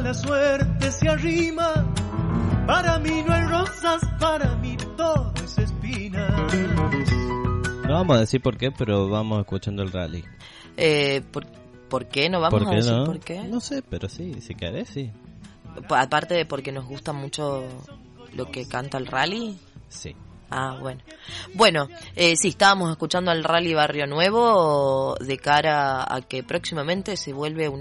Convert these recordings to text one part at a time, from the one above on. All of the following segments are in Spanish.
la suerte se arrima. Para mí no hay rosas, para mí todo es espinas. No vamos a decir por qué, pero vamos escuchando el rally. ¿Por qué? ¿No vamos a decir no? por qué? No sé, pero sí, si querés, sí. Aparte de porque nos gusta mucho lo que canta el rally. Sí. Ah, bueno. Bueno, sí, estábamos escuchando al Rally Barrio Nuevo de cara a que próximamente se vuelve.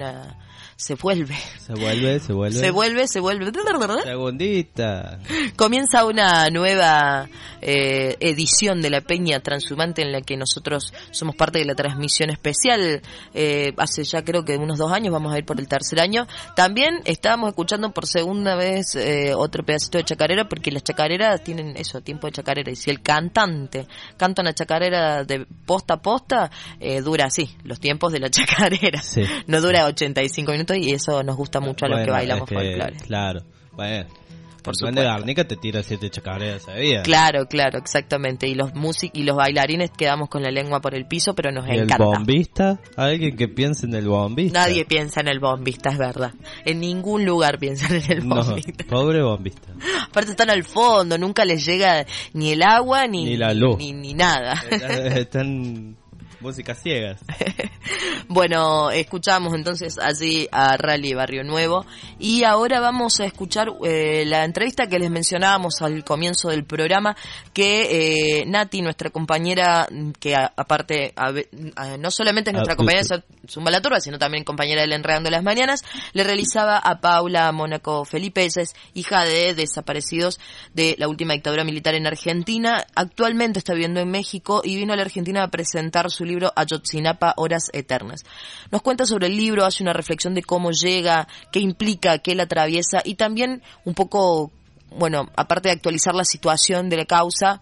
Segundita. Comienza una nueva edición de La Peña Transhumante en la que nosotros somos parte de la transmisión especial. Hace ya creo que unos 2 años, vamos a ir por el 3er año. También estábamos escuchando por segunda vez otro pedacito de chacarera, porque las chacareras tienen eso, tiempo de chacarera. Y si el cantante canta una chacarera de posta a posta, dura así, los tiempos de la chacarera. Sí. No dura 85 minutos y eso nos gusta mucho a los que bailamos folclore. Claro, bueno. Por el de Garnica te tira 7 chacareras a día. Claro, exactamente. Y los y los bailarines quedamos con la lengua por el piso, pero nos encanta. ¿El bombista? ¿Alguien que piense en el bombista? Nadie piensa en el bombista, es verdad. En ningún lugar piensan en el bombista. No, pobre bombista. Aparte están al fondo, nunca les llega ni el agua ni la luz. Ni nada. Están músicas ciegas. Bueno, escuchamos entonces allí a Rally Barrio Nuevo y ahora vamos a escuchar la entrevista que les mencionábamos al comienzo del programa, que Nati, nuestra compañera, que aparte no solamente es nuestra compañera de Zumba la Turba, sino también compañera del Enredando las Mañanas, le realizaba a Paula Mónaco Felipe. Ella es hija de desaparecidos de la última dictadura militar en Argentina, actualmente está viviendo en México y vino a la Argentina a presentar su libro Ayotzinapa, Horas Eternas. Nos cuenta sobre el libro, hace una reflexión de cómo llega, qué implica, qué la atraviesa y también un poco, bueno, aparte de actualizar la situación de la causa,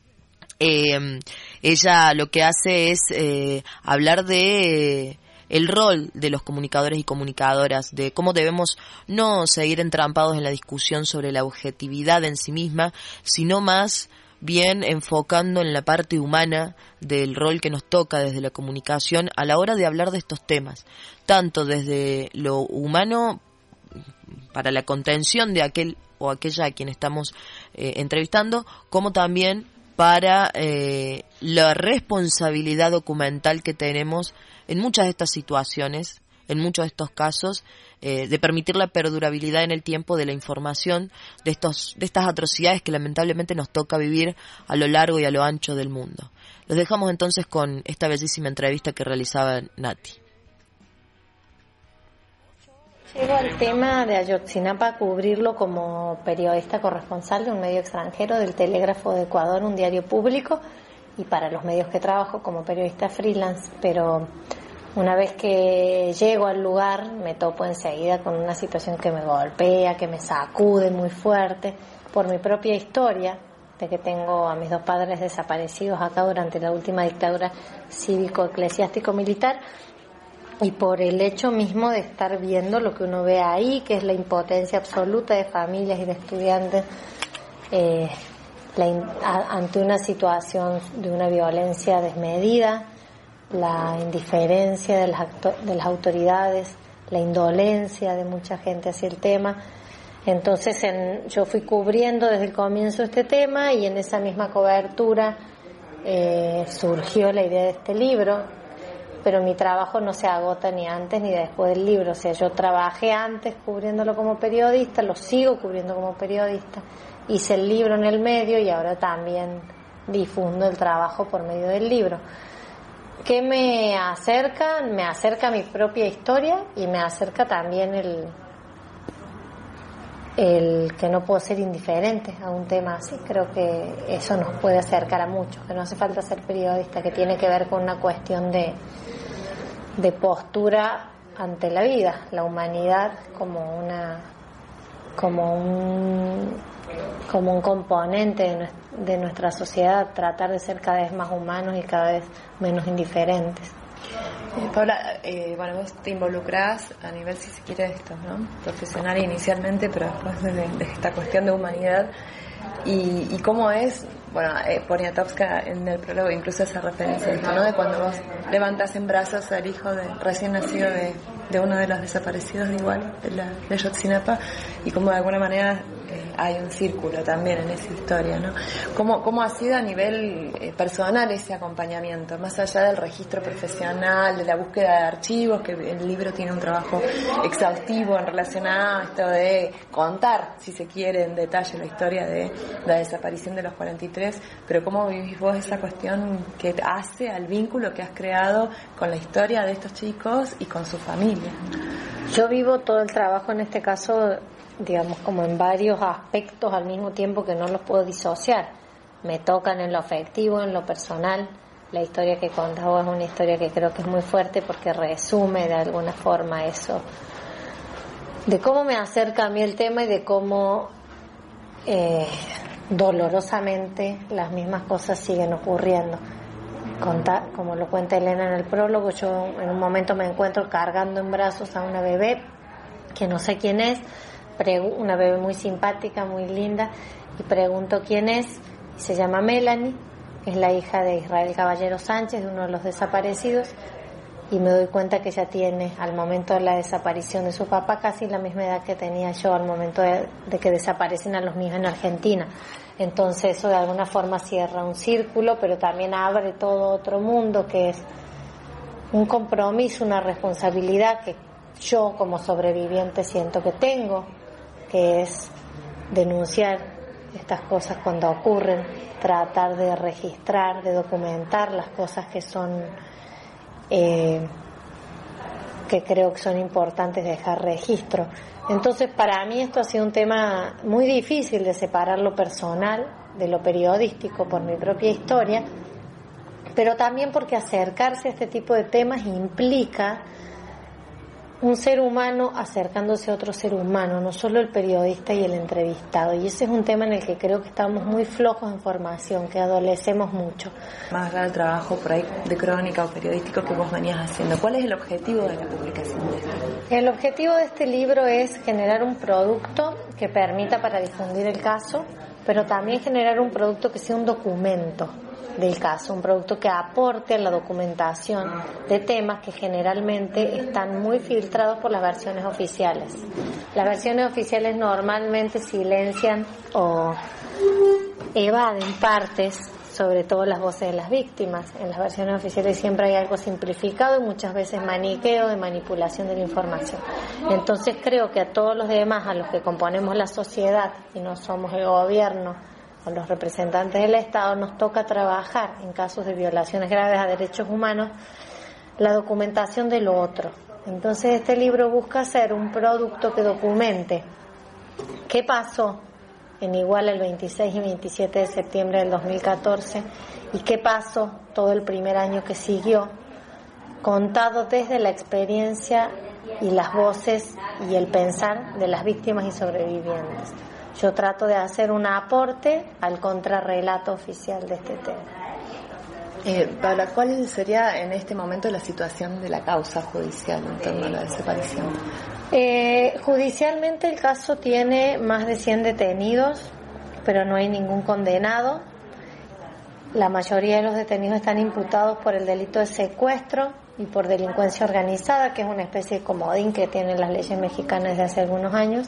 ella lo que hace es hablar de el rol de los comunicadores y comunicadoras, de cómo debemos no seguir entrampados en la discusión sobre la objetividad en sí misma, sino más bien enfocando en la parte humana del rol que nos toca desde la comunicación a la hora de hablar de estos temas, tanto desde lo humano para la contención de aquel o aquella a quien estamos entrevistando, como también para la responsabilidad documental que tenemos en muchas de estas situaciones, en muchos de estos casos, de permitir la perdurabilidad en el tiempo de la información de estas atrocidades que lamentablemente nos toca vivir a lo largo y a lo ancho del mundo. Los dejamos entonces con esta bellísima entrevista que realizaba Nati. Llego al tema de Ayotzinapa a cubrirlo como periodista corresponsal de un medio extranjero, del Telégrafo de Ecuador, un diario público, y para los medios que trabajo como periodista freelance, pero una vez que llego al lugar me topo enseguida con una situación que me golpea, que me sacude muy fuerte por mi propia historia, de que tengo a mis 2 padres desaparecidos acá durante la última dictadura cívico-eclesiástico-militar, y por el hecho mismo de estar viendo lo que uno ve ahí, que es la impotencia absoluta de familias y de estudiantes ante una situación de una violencia desmedida, la indiferencia de las autoridades, la indolencia de mucha gente hacia el tema. Entonces yo fui cubriendo desde el comienzo este tema, y en esa misma cobertura surgió la idea de este libro, pero mi trabajo no se agota ni antes ni después del libro. O sea, yo trabajé antes cubriéndolo como periodista, lo sigo cubriendo como periodista, hice el libro en el medio y ahora también difundo el trabajo por medio del libro. ¿Qué me acerca? Me acerca mi propia historia y me acerca también el que no puedo ser indiferente a un tema así. Creo que eso nos puede acercar a muchos, que no hace falta ser periodista, que tiene que ver con una cuestión de postura ante la vida, la humanidad como un componente de nuestra sociedad, tratar de ser cada vez más humanos y cada vez menos indiferentes. Paula, bueno, vos te involucrás a nivel, si se quiere, de esto, ¿no? Profesional inicialmente, pero después de esta cuestión de humanidad y cómo es, bueno, Poniatowska en el prólogo incluso hace referencia a esto, ¿no? De cuando vos levantás en brazos al hijo recién nacido de de uno de los desaparecidos de Iguala, de Ayotzinapa, y como de alguna manera hay un círculo también en esa historia, ¿no? ¿Cómo ha sido a nivel personal ese acompañamiento, más allá del registro profesional, de la búsqueda de archivos, que el libro tiene un trabajo exhaustivo en relación a esto de contar, si se quiere, en detalle la historia de la desaparición de los 43, pero cómo vivís vos esa cuestión que hace al vínculo que has creado con la historia de estos chicos y con su familia? Yo vivo todo el trabajo en este caso, digamos, como en varios aspectos al mismo tiempo que no los puedo disociar. Me tocan en lo afectivo, en lo personal. La historia que contaba es una historia que creo que es muy fuerte porque resume de alguna forma eso, de cómo me acerca a mí el tema y de cómo dolorosamente las mismas cosas siguen ocurriendo. Como lo cuenta Elena en el prólogo, yo en un momento me encuentro cargando en brazos a una bebé que no sé quién es, una bebé muy simpática, muy linda, y pregunto quién es, y se llama Melanie, es la hija de Israel Caballero Sánchez, de uno de los desaparecidos, y me doy cuenta que ella tiene, al momento de la desaparición de su papá, casi la misma edad que tenía yo al momento de que desaparecen a los niños en Argentina. Entonces eso de alguna forma cierra un círculo, pero también abre todo otro mundo que es un compromiso, una responsabilidad que yo como sobreviviente siento que tengo, que es denunciar estas cosas cuando ocurren, tratar de registrar, de documentar las cosas que son que creo que son importantes dejar registro. Entonces para mí esto ha sido un tema muy difícil de separar lo personal de lo periodístico por mi propia historia, pero también porque acercarse a este tipo de temas implica un ser humano acercándose a otro ser humano, no solo el periodista y el entrevistado, y ese es un tema en el que creo que estamos muy flojos en formación, que adolecemos mucho. Más allá del trabajo por ahí de crónica o periodístico que vos venías haciendo, ¿cuál es el objetivo de la publicación de esto? El objetivo de este libro es generar un producto que permita para difundir el caso, pero también generar un producto que sea un documento del caso, un producto que aporte a la documentación de temas que generalmente están muy filtrados por las versiones oficiales. Las versiones oficiales normalmente silencian o evaden partes, sobre todo las voces de las víctimas. En las versiones oficiales siempre hay algo simplificado y muchas veces maniqueo de manipulación de la información. Entonces creo que a todos los demás, a los que componemos la sociedad y no somos el gobierno o los representantes del Estado, nos toca trabajar en casos de violaciones graves a derechos humanos la documentación de lo otro. Entonces este libro busca ser un producto que documente qué pasó en Iguala el 26 y 27 de septiembre del 2014 y qué pasó todo el primer año que siguió, contado desde la experiencia y las voces y el pensar de las víctimas y sobrevivientes. Yo trato de hacer un aporte al contrarrelato oficial de este tema. Paula, ¿cuál sería en este momento la situación de la causa judicial en torno a la desaparición? Judicialmente el caso tiene más de 100 detenidos, pero no hay ningún condenado. La mayoría de los detenidos están imputados por el delito de secuestro y por delincuencia organizada, que es una especie de comodín que tienen las leyes mexicanas desde hace algunos años.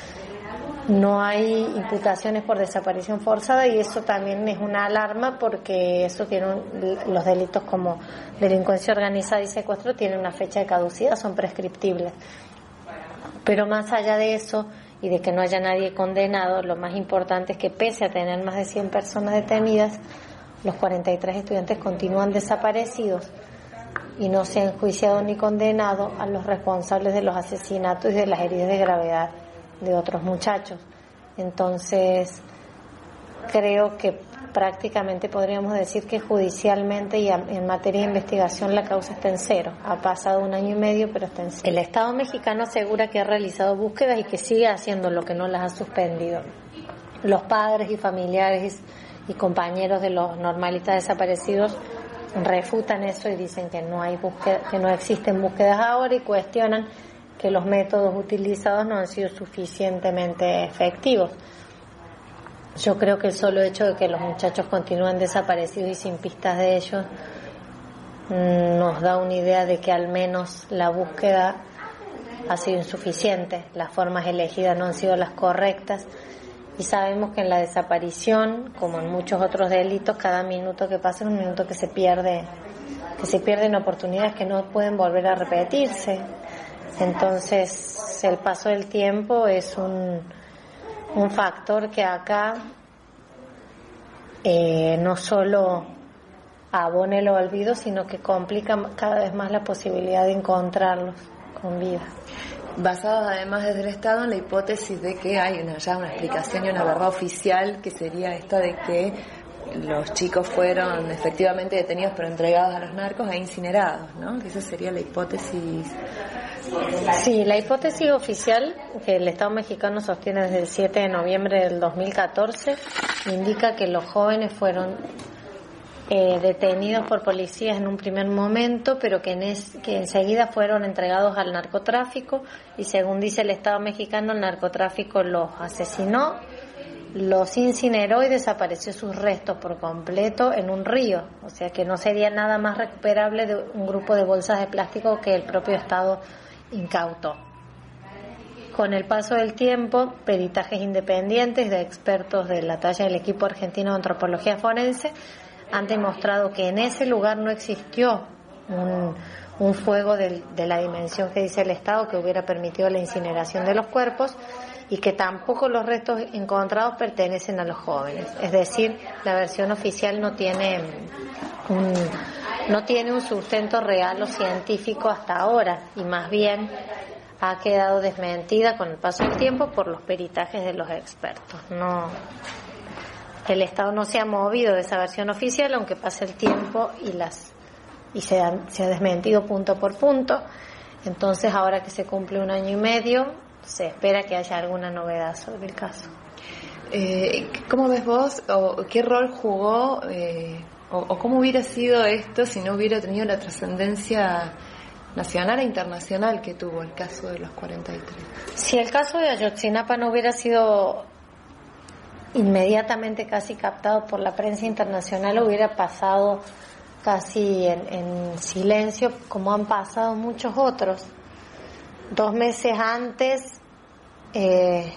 No hay imputaciones por desaparición forzada y eso también es una alarma porque eso tiene los delitos como delincuencia organizada y secuestro tienen una fecha de caducidad, son prescriptibles. Pero más allá de eso y de que no haya nadie condenado, lo más importante es que pese a tener más de 100 personas detenidas, los 43 estudiantes continúan desaparecidos y no se ha enjuiciado ni condenado a los responsables de los asesinatos y de las heridas de gravedad de otros muchachos. Entonces creo que prácticamente podríamos decir que judicialmente y en materia de investigación la causa está en cero. Ha pasado 1 año y medio, pero está en cero. El Estado mexicano asegura que ha realizado búsquedas y que sigue haciendo lo que no las ha suspendido. Los padres y familiares y compañeros de los normalistas desaparecidos refutan eso y dicen que no hay búsqueda, que no existen búsquedas ahora y cuestionan que los métodos utilizados no han sido suficientemente efectivos. Yo creo que el solo hecho de que los muchachos continúen desaparecidos y sin pistas de ellos nos da una idea de que al menos la búsqueda ha sido insuficiente, las formas elegidas no han sido las correctas y sabemos que en la desaparición, como en muchos otros delitos, cada minuto que pasa es un minuto que se pierden oportunidades que no pueden volver a repetirse. Entonces el paso del tiempo es un factor que acá no solo abona el olvido, sino que complica cada vez más la posibilidad de encontrarlos con vida. Basados además desde el Estado en la hipótesis de que hay ya una explicación y una verdad oficial, que sería esta de que los chicos fueron efectivamente detenidos pero entregados a los narcos e incinerados, ¿no? Que esa sería la hipótesis. Sí, la hipótesis oficial que el Estado mexicano sostiene desde el 7 de noviembre del 2014 indica que los jóvenes fueron detenidos por policías en un primer momento, pero que enseguida fueron entregados al narcotráfico y según dice el Estado mexicano, el narcotráfico los asesinó, los incineró y desapareció sus restos por completo en un río, o sea que no sería nada más recuperable de un grupo de bolsas de plástico que el propio Estado incautó. Con el paso del tiempo, peritajes independientes de expertos de la talla del equipo argentino de antropología forense han demostrado que en ese lugar no existió un fuego de la dimensión que dice el Estado que hubiera permitido la incineración de los cuerpos y que tampoco los restos encontrados pertenecen a los jóvenes. Es decir, la versión oficial no tiene un sustento real o científico hasta ahora y más bien ha quedado desmentida con el paso del tiempo por los peritajes de los expertos. El Estado no se ha movido de esa versión oficial, aunque pase el tiempo y se ha desmentido punto por punto. Entonces, ahora que se cumple 1 año y medio, se espera que haya alguna novedad sobre el caso. ¿Cómo ves vos, o qué rol jugó, o cómo hubiera sido esto si no hubiera tenido la trascendencia nacional e internacional que tuvo el caso de los 43? Si el caso de Ayotzinapa no hubiera sido inmediatamente casi captado por la prensa internacional, hubiera pasado casi en silencio, como han pasado muchos otros. 2 meses antes, 3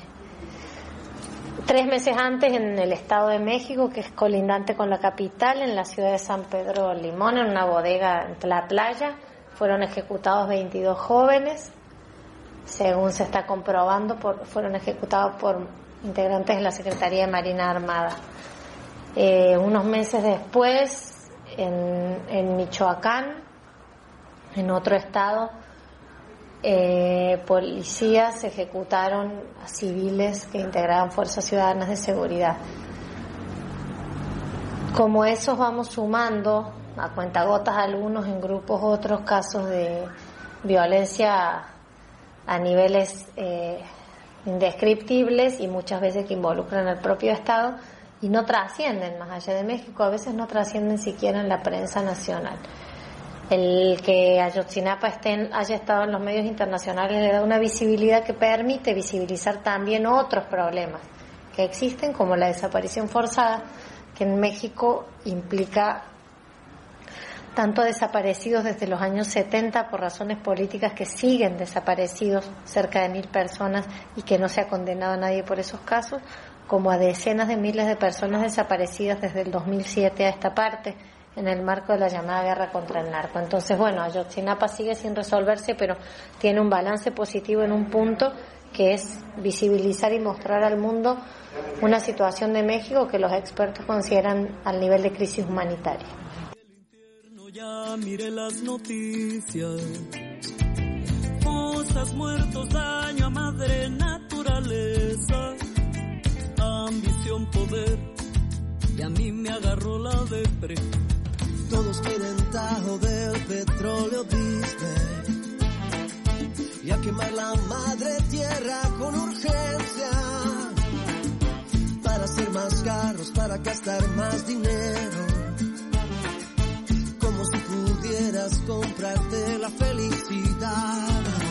meses antes, en el Estado de México, que es colindante con la capital, en la ciudad de San Pedro Limón, en una bodega en la playa, fueron ejecutados 22 jóvenes. Según se está comprobando, fueron ejecutados por integrantes de la Secretaría de Marina Armada. Unos meses después, en Michoacán, en otro estado, policías ejecutaron a civiles que integraban fuerzas ciudadanas de seguridad. Como esos vamos sumando a cuentagotas algunos, en grupos otros casos de violencia a niveles indescriptibles y muchas veces que involucran al propio Estado y no trascienden más allá de México, a veces no trascienden siquiera en la prensa nacional. El que Ayotzinapa haya estado en los medios internacionales le da una visibilidad que permite visibilizar también otros problemas que existen, como la desaparición forzada, que en México implica tanto desaparecidos desde los años 70 por razones políticas que siguen desaparecidos, cerca de 1.000 personas, y que no se ha condenado a nadie por esos casos, como a decenas de miles de personas desaparecidas desde el 2007 a esta parte, en el marco de la llamada guerra contra el narco. Entonces, bueno, Ayotzinapa sigue sin resolverse, pero tiene un balance positivo en un punto, que es visibilizar y mostrar al mundo una situación de México que los expertos consideran al nivel de crisis humanitaria. Ya miré las noticias, fosas, muertos, daño a madre naturaleza, ambición, poder, y a mí me agarró la depre. Todos quieren tajo del petróleo, dicen, y a quemar la madre tierra con urgencia, para hacer más carros, para gastar más dinero, como si pudieras comprarte la felicidad.